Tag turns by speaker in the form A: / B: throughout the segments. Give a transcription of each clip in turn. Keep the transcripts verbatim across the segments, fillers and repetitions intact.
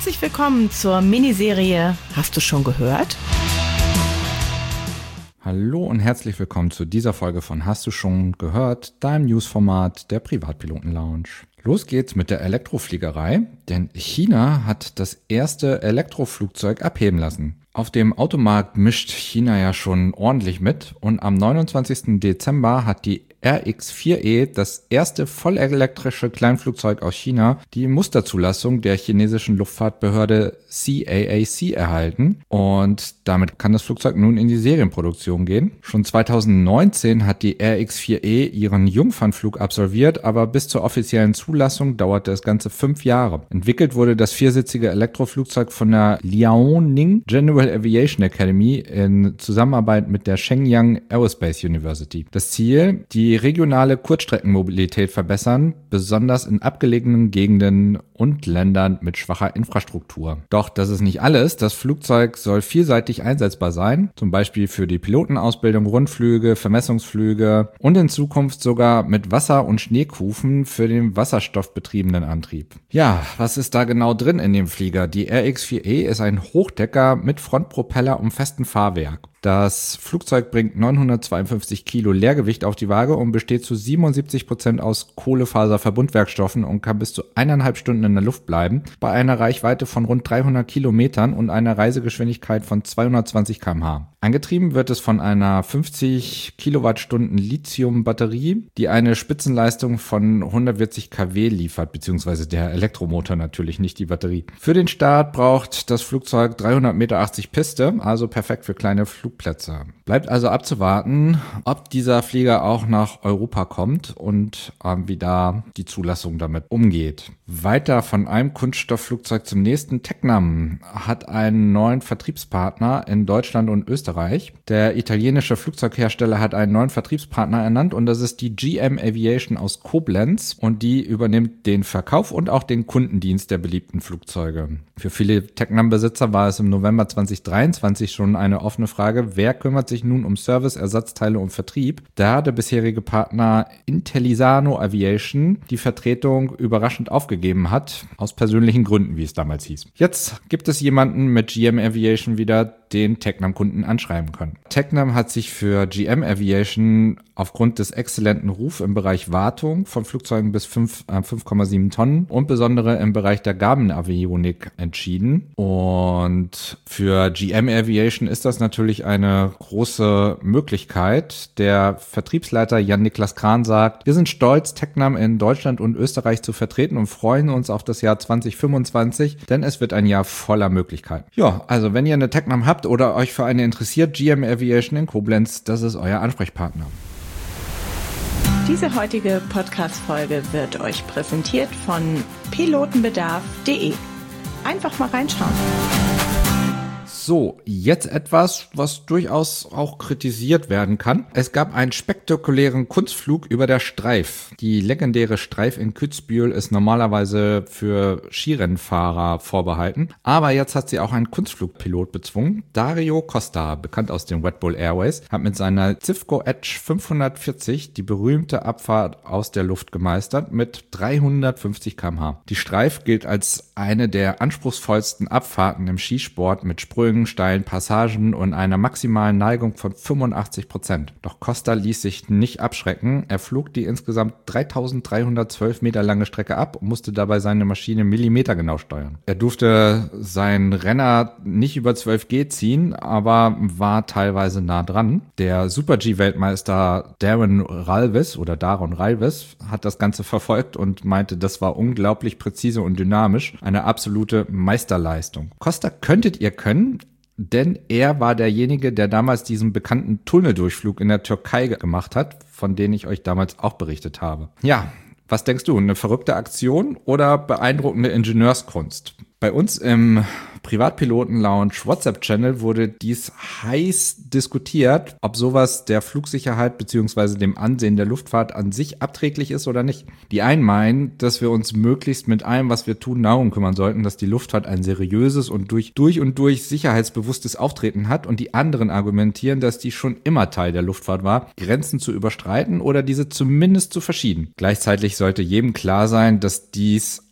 A: Herzlich willkommen zur Miniserie Hast du schon gehört?
B: Hallo und herzlich willkommen zu dieser Folge von Hast du schon gehört, deinem Newsformat der Privatpiloten-Lounge. Los geht's mit der Elektrofliegerei, denn China hat das erste Elektroflugzeug abheben lassen. Auf dem Automarkt mischt China ja schon ordentlich mit und am neunundzwanzigsten Dezember hat die R X vier E, das erste vollelektrische Kleinflugzeug aus China, die Musterzulassung der chinesischen Luftfahrtbehörde C A A C erhalten und damit kann das Flugzeug nun in die Serienproduktion gehen. Schon zweitausendneunzehn hat die R X vier E ihren Jungfernflug absolviert, aber bis zur offiziellen Zulassung dauerte es ganze fünf Jahre. Entwickelt wurde das viersitzige Elektroflugzeug von der Liaoning General Aviation Academy in Zusammenarbeit mit der Shenyang Aerospace University. Das Ziel, die regionale Kurzstreckenmobilität verbessern, besonders in abgelegenen Gegenden und Ländern mit schwacher Infrastruktur. Doch das ist nicht alles. Das Flugzeug soll vielseitig einsetzbar sein, zum Beispiel für die Pilotenausbildung, Rundflüge, Vermessungsflüge und in Zukunft sogar mit Wasser- und Schneekufen für den wasserstoffbetriebenen Antrieb. Ja, was ist da genau drin in dem Flieger? Die R X vier E ist ein Hochdecker mit Frontpropeller und festem Fahrwerk. Das Flugzeug bringt neunhundertzweiundfünfzig Kilo Leergewicht auf die Waage und besteht zu siebenundsiebzig Prozent aus Kohlefaserverbundwerkstoffen und kann bis zu eineinhalb Stunden in der Luft bleiben, bei einer Reichweite von rund dreihundert Kilometern und einer Reisegeschwindigkeit von zweihundertzwanzig Kilometer pro Stunde. Angetrieben wird es von einer fünfzig Kilowattstunden Lithium-Batterie, die eine Spitzenleistung von hundertvierzig Kilowatt liefert, beziehungsweise der Elektromotor natürlich, nicht die Batterie. Für den Start braucht das Flugzeug dreihundert Meter achtzig Piste, also perfekt für kleine Flugplätze. Bleibt also abzuwarten, ob dieser Flieger auch nach Europa kommt und ähm, wie da die Zulassung damit umgeht. Weiter von einem Kunststoffflugzeug zum nächsten. Tecnam hat einen neuen Vertriebspartner in Deutschland und Österreich. Der italienische Flugzeughersteller hat einen neuen Vertriebspartner ernannt und das ist die G M Aviation aus Koblenz und die übernimmt den Verkauf und auch den Kundendienst der beliebten Flugzeuge. Für viele Tecnam-Besitzer war es im November zweitausenddreiundzwanzig schon eine offene Frage, wer kümmert sich nun um Service, Ersatzteile und Vertrieb? Da der bisherige Partner Intellisano Aviation die Vertretung überraschend aufgegeben hat, aus persönlichen Gründen, wie es damals hieß. Jetzt gibt es jemanden mit G M Aviation wieder, den Tecnam-Kunden anschreiben können. Tecnam hat sich für G M Aviation aufgrund des exzellenten Rufs im Bereich Wartung von Flugzeugen bis fünf Komma sieben Tonnen und besondere im Bereich der Gabenavionik entschieden. Und für G M Aviation ist das natürlich eine große Möglichkeit. Der Vertriebsleiter Jan-Niklas Kran sagt, wir sind stolz, Tecnam in Deutschland und Österreich zu vertreten und freuen uns auf das Jahr zwanzig fünfundzwanzig, denn es wird ein Jahr voller Möglichkeiten. Ja, also wenn ihr eine Tecnam habt oder euch für eine interessiert, G M Aviation in Koblenz, das ist euer Ansprechpartner.
A: Diese heutige Podcast-Folge wird euch präsentiert von pilotenbedarf punkt de. Einfach mal reinschauen.
B: So, jetzt etwas, was durchaus auch kritisiert werden kann. Es gab einen spektakulären Kunstflug über der Streif. Die legendäre Streif in Kitzbühel ist normalerweise für Skirennfahrer vorbehalten. Aber jetzt hat sie auch einen Kunstflugpilot bezwungen. Dario Costa, bekannt aus den Red Bull Airways, hat mit seiner Zivco Edge fünfhundertvierzig die berühmte Abfahrt aus der Luft gemeistert mit dreihundertfünfzig Kilometer pro Stunde. Die Streif gilt als eine der anspruchsvollsten Abfahrten im Skisport mit Sprüngen, steilen Passagen und einer maximalen Neigung von fünfundachtzig Prozent. Doch Costa ließ sich nicht abschrecken. Er flog die insgesamt dreitausenddreihundertzwölf Meter lange Strecke ab und musste dabei seine Maschine millimetergenau steuern. Er durfte seinen Renner nicht über zwölf G ziehen, aber war teilweise nah dran. Der Super-G-Weltmeister Darren Ralvis oder Daron Ralvis hat das Ganze verfolgt und meinte, das war unglaublich präzise und dynamisch. Eine absolute Meisterleistung. Costa könntet ihr können, denn er war derjenige, der damals diesen bekannten Tunneldurchflug in der Türkei gemacht hat, von dem ich euch damals auch berichtet habe. Ja, was denkst du, eine verrückte Aktion oder beeindruckende Ingenieurskunst? Bei uns im Privatpiloten-Lounge WhatsApp-Channel wurde dies heiß diskutiert, ob sowas der Flugsicherheit bzw. dem Ansehen der Luftfahrt an sich abträglich ist oder nicht. Die einen meinen, dass wir uns möglichst mit allem, was wir tun, darum kümmern sollten, dass die Luftfahrt ein seriöses und durch, durch und durch sicherheitsbewusstes Auftreten hat, und die anderen argumentieren, dass die schon immer Teil der Luftfahrt war, Grenzen zu überschreiten oder diese zumindest zu verschieben. Gleichzeitig sollte jedem klar sein, dass dies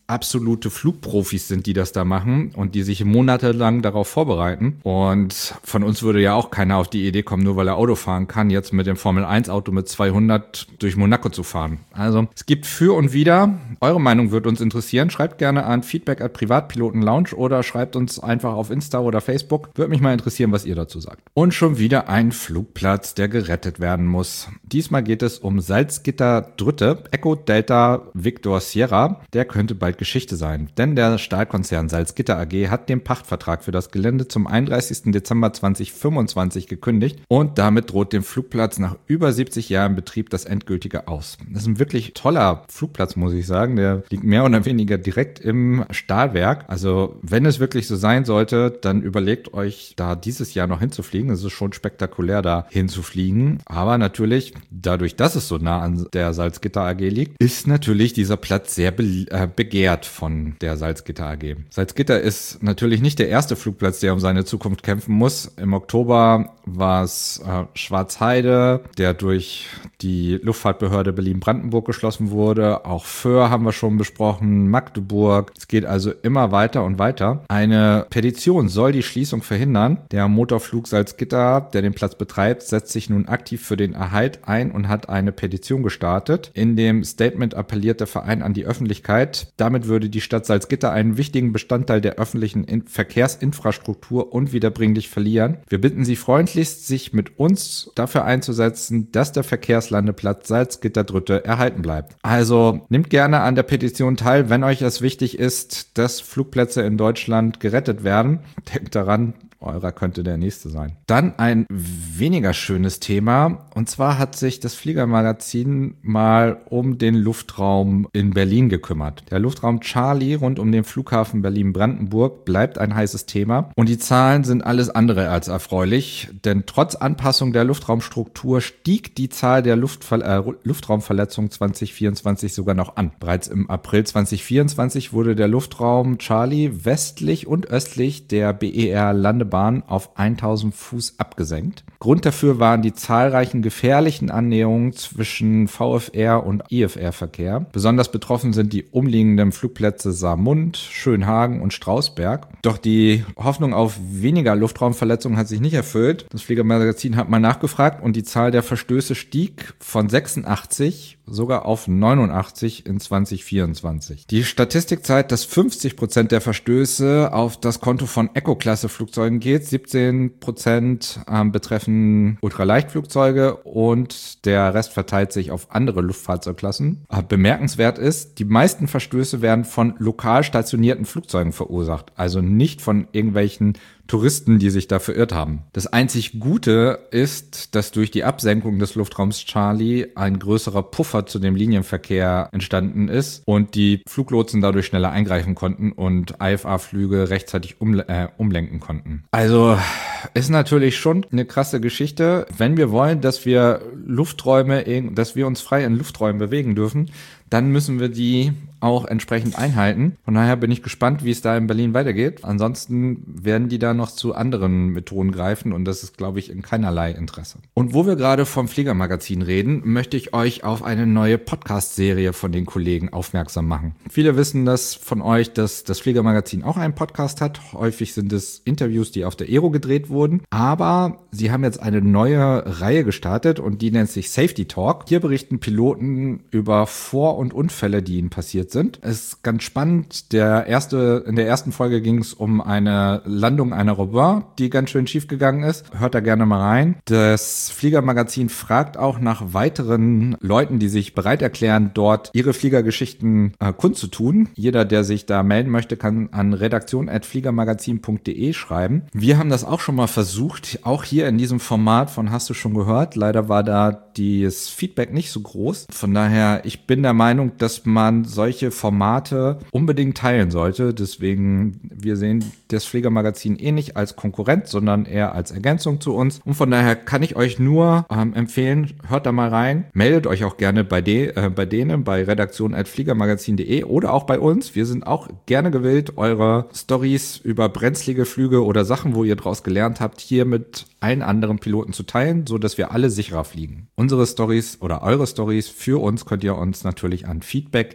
B: absolute Flugprofis sind, die das da machen und die sich monatelang darauf vorbereiten. Und von uns würde ja auch keiner auf die Idee kommen, nur weil er Auto fahren kann, jetzt mit dem Formel eins Auto mit zweihundert durch Monaco zu fahren. Also es gibt für und wider. Eure Meinung wird uns interessieren. Schreibt gerne an feedback at privatpilotenlounge oder schreibt uns einfach auf Insta oder Facebook. Würde mich mal interessieren, was ihr dazu sagt. Und schon wieder ein Flugplatz, der gerettet werden muss. Diesmal geht es um Salzgitter-Drütte, Echo Delta Victor Sierra. Der könnte bald Geschichte sein, denn der Stahlkonzern Salzgitter A G hat den Pachtvertrag für das Gelände zum einunddreißigsten Dezember zweitausendfünfundzwanzig gekündigt und damit droht dem Flugplatz nach über siebzig Jahren Betrieb das endgültige Aus. Das ist ein wirklich toller Flugplatz, muss ich sagen. Der liegt mehr oder weniger direkt im Stahlwerk. Also wenn es wirklich so sein sollte, dann überlegt euch, da dieses Jahr noch hinzufliegen. Es ist schon spektakulär, da hinzufliegen. Aber natürlich, dadurch, dass es so nah an der Salzgitter A G liegt, ist natürlich dieser Platz sehr be- äh, begehrt von der Salzgitter A G. Salzgitter ist natürlich nicht der erste Flugplatz, der um seine Zukunft kämpfen muss. Im Oktober war es äh, Schwarzheide, der durch die Luftfahrtbehörde Berlin-Brandenburg geschlossen wurde. Auch Föhr haben wir schon besprochen, Magdeburg. Es geht also immer weiter und weiter. Eine Petition soll die Schließung verhindern. Der Motorflug Salzgitter, der den Platz betreibt, setzt sich nun aktiv für den Erhalt ein und hat eine Petition gestartet. In dem Statement appelliert der Verein an die Öffentlichkeit. Damit würde die Stadt Salzgitter einen wichtigen Bestandteil der öffentlichen In- Verkehrsinfrastruktur unwiederbringlich verlieren. Wir bitten Sie freundlichst, sich mit uns dafür einzusetzen, dass der Verkehrslandeplatz Salzgitter-Drütte erhalten bleibt. Also nehmt gerne an der Petition teil, wenn euch es wichtig ist, dass Flugplätze in Deutschland gerettet werden. Denkt daran, eurer könnte der nächste sein. Dann ein weniger schönes Thema. Und zwar hat sich das Fliegermagazin mal um den Luftraum in Berlin gekümmert. Der Luftraum Charlie rund um den Flughafen Berlin-Brandenburg bleibt ein heißes Thema. Und die Zahlen sind alles andere als erfreulich. Denn trotz Anpassung der Luftraumstruktur stieg die Zahl der Luftver- äh, Luftraumverletzungen zwanzig vierundzwanzig sogar noch an. Bereits im April zwanzig vierundzwanzig wurde der Luftraum Charlie westlich und östlich der B E R-Landebahn auf tausend Fuß abgesenkt. Grund dafür waren die zahlreichen gefährlichen Annäherungen zwischen V F R und I F R-Verkehr. Besonders betroffen sind die umliegenden Flugplätze Saarmund, Schönhagen und Strausberg. Doch die Hoffnung auf weniger Luftraumverletzungen hat sich nicht erfüllt. Das Fliegermagazin hat mal nachgefragt und die Zahl der Verstöße stieg von sechsundachtzig sogar auf neunundachtzig in zwanzig vierundzwanzig. Die Statistik zeigt, dass fünfzig Prozent der Verstöße auf das Konto von Eco-Klasse-Flugzeugen geht, siebzehn Prozent ähm, betreffen Ultraleichtflugzeuge und der Rest verteilt sich auf andere Luftfahrzeugklassen. Äh, bemerkenswert ist, die meisten Verstöße werden von lokal stationierten Flugzeugen verursacht, also nicht von irgendwelchen Touristen, die sich da verirrt haben. Das einzig Gute ist, dass durch die Absenkung des Luftraums Charlie ein größerer Puffer zu dem Linienverkehr entstanden ist und die Fluglotsen dadurch schneller eingreifen konnten und I F A-Flüge rechtzeitig um, äh, umlenken konnten. Also ist natürlich schon eine krasse Geschichte. Wenn wir wollen, dass wir Lufträume, dass wir uns frei in Lufträumen bewegen dürfen, dann müssen wir die auch entsprechend einhalten. Von daher bin ich gespannt, wie es da in Berlin weitergeht. Ansonsten werden die da noch zu anderen Methoden greifen und das ist, glaube ich, in keinerlei Interesse. Und wo wir gerade vom Fliegermagazin reden, möchte ich euch auf eine neue Podcast-Serie von den Kollegen aufmerksam machen. Viele wissen das von euch, dass das Fliegermagazin auch einen Podcast hat. Häufig sind es Interviews, die auf der Aero gedreht wurden. Aber sie haben jetzt eine neue Reihe gestartet und die nennt sich Safety Talk. Hier berichten Piloten über Vor- und Unfälle, die ihnen passiert sind. Es ist ganz spannend. Der erste, in der ersten Folge ging es um eine Landung einer Robin, die ganz schön schief gegangen ist. Hört da gerne mal rein. Das Fliegermagazin fragt auch nach weiteren Leuten, die sich bereit erklären, dort ihre Fliegergeschichten äh, kundzutun. Jeder, der sich da melden möchte, kann an redaktion at fliegermagazin punkt de schreiben. Wir haben das auch schon mal versucht, auch hier in diesem Format von Hast du schon gehört. Leider war da das Feedback nicht so groß. Von daher, ich bin der Meinung, dass man solche Formate unbedingt teilen sollte. Deswegen, wir sehen das Fliegermagazin eh nicht als Konkurrent, sondern eher als Ergänzung zu uns. Und von daher kann ich euch nur ähm, empfehlen, hört da mal rein. Meldet euch auch gerne bei, de, äh, bei denen, bei redaktion at fliegermagazin punkt de oder auch bei uns. Wir sind auch gerne gewillt, eure Stories über brenzlige Flüge oder Sachen, wo ihr draus gelernt habt, hier mit allen anderen Piloten zu teilen, so dass wir alle sicherer fliegen. Unsere Stories oder eure Stories für uns könnt ihr uns natürlich an feedback at privatpilotenlounge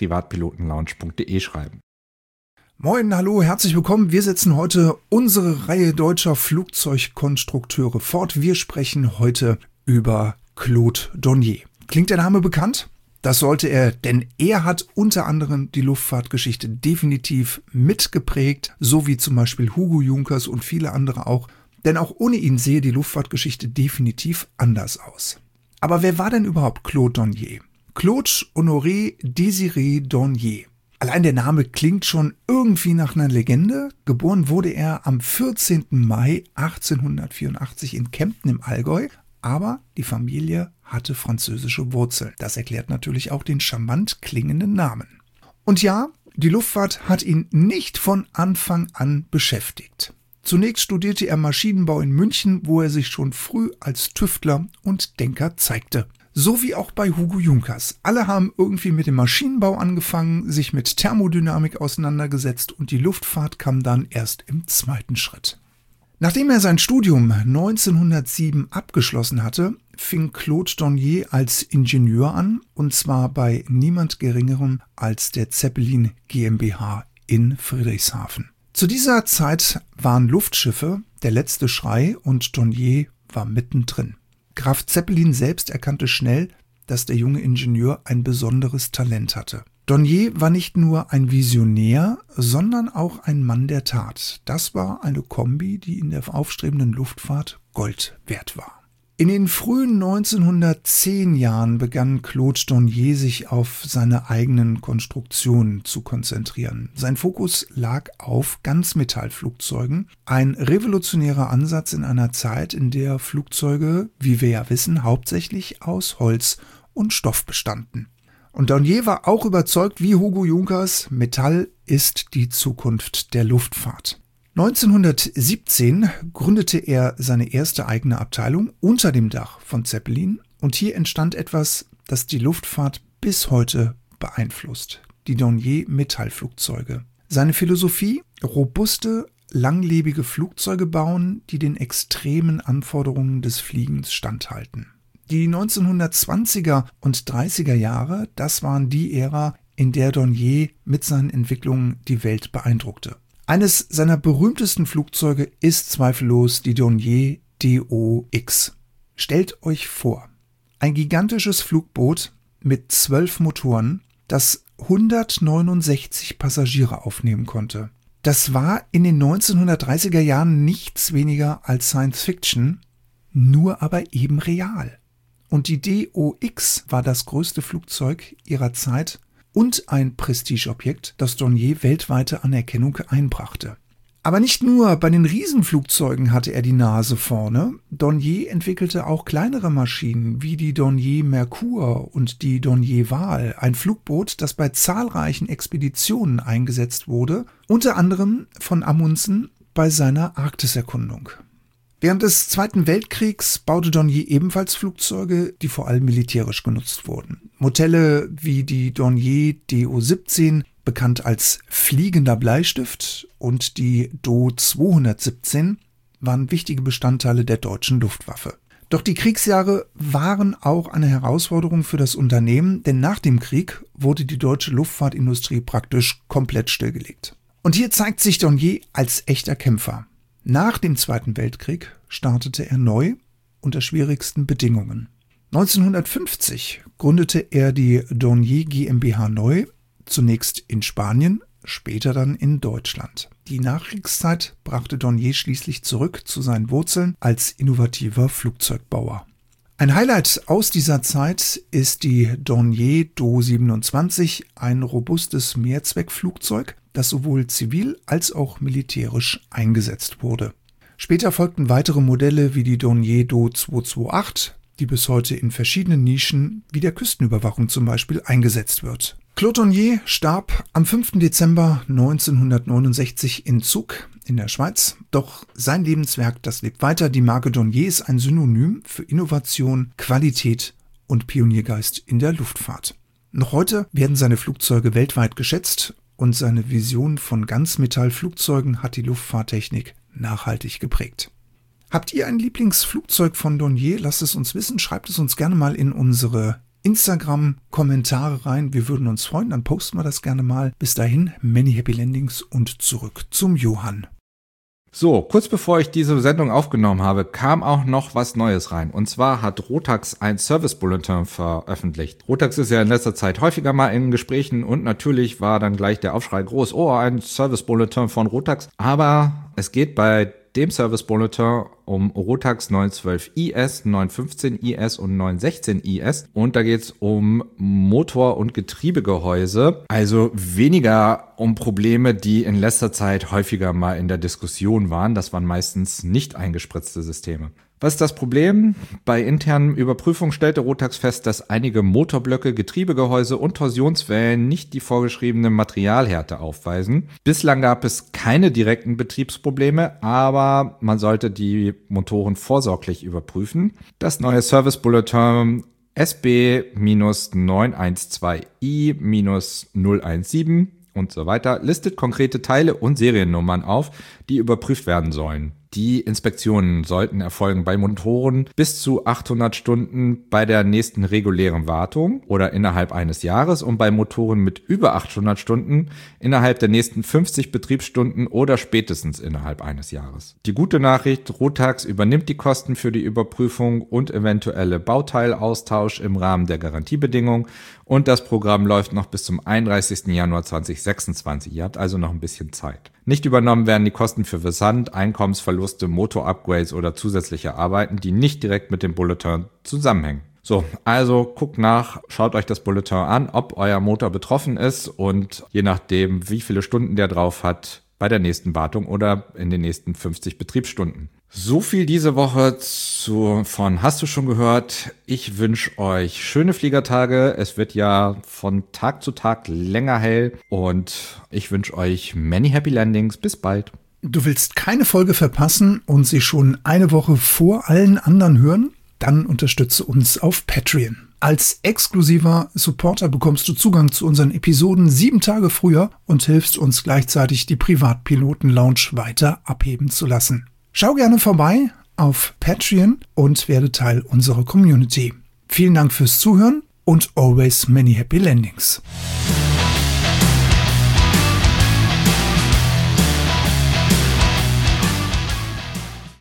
B: privatpilotenlounge punkt de schreiben.
C: Moin, hallo, herzlich willkommen. Wir setzen heute unsere Reihe deutscher Flugzeugkonstrukteure fort. Wir sprechen heute über Claude Dornier. Klingt der Name bekannt? Das sollte er, denn er hat unter anderem die Luftfahrtgeschichte definitiv mitgeprägt, so wie zum Beispiel Hugo Junkers und viele andere auch. Denn auch ohne ihn sehe die Luftfahrtgeschichte definitiv anders aus. Aber wer war denn überhaupt Claude Dornier? Claude Honoré Désiré Dornier. Allein der Name klingt schon irgendwie nach einer Legende. Geboren wurde er am vierzehnten Mai achtzehnhundertvierundachtzig in Kempten im Allgäu, aber die Familie hatte französische Wurzeln. Das erklärt natürlich auch den charmant klingenden Namen. Und ja, die Luftfahrt hat ihn nicht von Anfang an beschäftigt. Zunächst studierte er Maschinenbau in München, wo er sich schon früh als Tüftler und Denker zeigte. So wie auch bei Hugo Junkers. Alle haben irgendwie mit dem Maschinenbau angefangen, sich mit Thermodynamik auseinandergesetzt und die Luftfahrt kam dann erst im zweiten Schritt. Nachdem er sein Studium neunzehnhundertsieben abgeschlossen hatte, fing Claude Dornier als Ingenieur an, und zwar bei niemand Geringerem als der Zeppelin GmbH in Friedrichshafen. Zu dieser Zeit waren Luftschiffe der letzte Schrei und Dornier war mittendrin. Graf Zeppelin selbst erkannte schnell, dass der junge Ingenieur ein besonderes Talent hatte. Dornier war nicht nur ein Visionär, sondern auch ein Mann der Tat. Das war eine Kombi, die in der aufstrebenden Luftfahrt Gold wert war. In den frühen neunzehnhundertzehn Jahren begann Claude Dornier sich auf seine eigenen Konstruktionen zu konzentrieren. Sein Fokus lag auf Ganzmetallflugzeugen, ein revolutionärer Ansatz in einer Zeit, in der Flugzeuge, wie wir ja wissen, hauptsächlich aus Holz und Stoff bestanden. Und Dornier war auch überzeugt, wie Hugo Junkers, Metall ist die Zukunft der Luftfahrt. neunzehnhundertsiebzehn gründete er seine erste eigene Abteilung unter dem Dach von Zeppelin und hier entstand etwas, das die Luftfahrt bis heute beeinflusst: die Dornier Metallflugzeuge. Seine Philosophie: robuste, langlebige Flugzeuge bauen, die den extremen Anforderungen des Fliegens standhalten. Die neunzehnhundertzwanziger und dreißiger Jahre, das waren die Ära, in der Dornier mit seinen Entwicklungen die Welt beeindruckte. Eines seiner berühmtesten Flugzeuge ist zweifellos die Dornier D O X. Stellt euch vor, ein gigantisches Flugboot mit zwölf Motoren, das hundertneunundsechzig Passagiere aufnehmen konnte. Das war in den neunzehnhundertdreißiger Jahren nichts weniger als Science Fiction, nur aber eben real. Und die D O X war das größte Flugzeug ihrer Zeit und ein Prestigeobjekt, das Dornier weltweite Anerkennung einbrachte. Aber nicht nur bei den Riesenflugzeugen hatte er die Nase vorne. Dornier entwickelte auch kleinere Maschinen wie die Dornier Merkur und die Dornier Wal, ein Flugboot, das bei zahlreichen Expeditionen eingesetzt wurde, unter anderem von Amundsen bei seiner Arktiserkundung. Während des Zweiten Weltkriegs baute Dornier ebenfalls Flugzeuge, die vor allem militärisch genutzt wurden. Modelle wie die Dornier D O siebzehn, bekannt als fliegender Bleistift, und die D O zweihundertsiebzehn waren wichtige Bestandteile der deutschen Luftwaffe. Doch die Kriegsjahre waren auch eine Herausforderung für das Unternehmen, denn nach dem Krieg wurde die deutsche Luftfahrtindustrie praktisch komplett stillgelegt. Und hier zeigt sich Dornier als echter Kämpfer. Nach dem Zweiten Weltkrieg startete er neu unter schwierigsten Bedingungen. neunzehnhundertfünfzig gründete er die Dornier GmbH neu, zunächst in Spanien, später dann in Deutschland. Die Nachkriegszeit brachte Dornier schließlich zurück zu seinen Wurzeln als innovativer Flugzeugbauer. Ein Highlight aus dieser Zeit ist die Dornier D O siebenundzwanzig, ein robustes Mehrzweckflugzeug, das sowohl zivil als auch militärisch eingesetzt wurde. Später folgten weitere Modelle wie die Dornier D O zweihunderachtundzwanzig, die bis heute in verschiedenen Nischen wie der Küstenüberwachung zum Beispiel eingesetzt wird. Claude Dornier starb am fünften Dezember neunzehnhundertneunundsechzig in Zug in der Schweiz. Doch sein Lebenswerk, das lebt weiter. Die Marke Dornier ist ein Synonym für Innovation, Qualität und Pioniergeist in der Luftfahrt. Noch heute werden seine Flugzeuge weltweit geschätzt und seine Vision von Ganzmetallflugzeugen hat die Luftfahrttechnik nachhaltig geprägt. Habt ihr ein Lieblingsflugzeug von Dornier? Lasst es uns wissen, schreibt es uns gerne mal in unsere Instagram Kommentare rein. Wir würden uns freuen, dann posten wir das gerne mal. Bis dahin, many happy landings und zurück zum Johann.
B: So, kurz bevor ich diese Sendung aufgenommen habe, kam auch noch was Neues rein. Und zwar hat Rotax ein Service-Bulletin veröffentlicht. Rotax ist ja in letzter Zeit häufiger mal in Gesprächen und natürlich war dann gleich der Aufschrei groß, oh, ein Service-Bulletin von Rotax. Aber es geht bei dem Service-Bulletin um Rotax neun zwölf I S, neun fünfzehn I S und neun sechzehn I S. Und da geht es um Motor- und Getriebegehäuse. Also weniger um Probleme, die in letzter Zeit häufiger mal in der Diskussion waren. Das waren meistens nicht eingespritzte Systeme. Was ist das Problem? Bei internen Überprüfungen stellte Rotax fest, dass einige Motorblöcke, Getriebegehäuse und Torsionswellen nicht die vorgeschriebene Materialhärte aufweisen. Bislang gab es keine direkten Betriebsprobleme, aber man sollte die Motoren vorsorglich überprüfen. Das neue Service Bulletin S B neun eins zwei I null eins sieben und so weiter listet konkrete Teile und Seriennummern auf, die überprüft werden sollen. Die Inspektionen sollten erfolgen bei Motoren bis zu achthundert Stunden bei der nächsten regulären Wartung oder innerhalb eines Jahres und bei Motoren mit über achthundert Stunden innerhalb der nächsten fünfzig Betriebsstunden oder spätestens innerhalb eines Jahres. Die gute Nachricht, Rotax übernimmt die Kosten für die Überprüfung und eventuelle Bauteilaustausch im Rahmen der Garantiebedingungen und das Programm läuft noch bis zum einunddreißigsten Januar zweitausendsechsundzwanzig. Ihr habt also noch ein bisschen Zeit. Nicht übernommen werden die Kosten für Versand, Einkommensverluste, Motor-Upgrades oder zusätzliche Arbeiten, die nicht direkt mit dem Bulletin zusammenhängen. So, also guckt nach, schaut euch das Bulletin an, ob euer Motor betroffen ist und je nachdem, wie viele Stunden der drauf hat, bei der nächsten Wartung oder in den nächsten fünfzig Betriebsstunden. So viel diese Woche zu, von Hast du schon gehört? Ich wünsche euch schöne Fliegertage. Es wird ja von Tag zu Tag länger hell und ich wünsche euch many happy landings. Bis bald.
C: Du willst keine Folge verpassen und sie schon eine Woche vor allen anderen hören? Dann unterstütze uns auf Patreon. Als exklusiver Supporter bekommst du Zugang zu unseren Episoden sieben Tage früher und hilfst uns gleichzeitig, die Privatpiloten-Lounge weiter abheben zu lassen. Schau gerne vorbei auf Patreon und werde Teil unserer Community. Vielen Dank fürs Zuhören und always many happy landings.